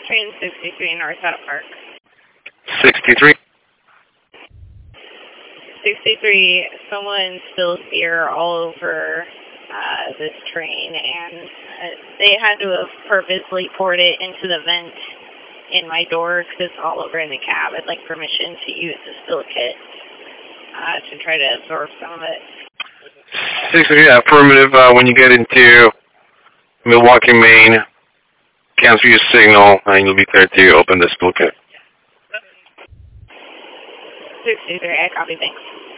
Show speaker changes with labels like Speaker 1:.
Speaker 1: train 63 North Haddle Park.
Speaker 2: 63?
Speaker 1: 63, someone spilled beer all over this train, and they had to have purposely poured it into the vent in my door because it's all over in the cab. I'd like permission to use the spill kit to try to absorb some of it.
Speaker 2: 63, yeah, affirmative. When you get into Milwaukee, Maine, cancel your signal, and you'll be clear to open the spill kit.
Speaker 1: 63, I copy, thanks.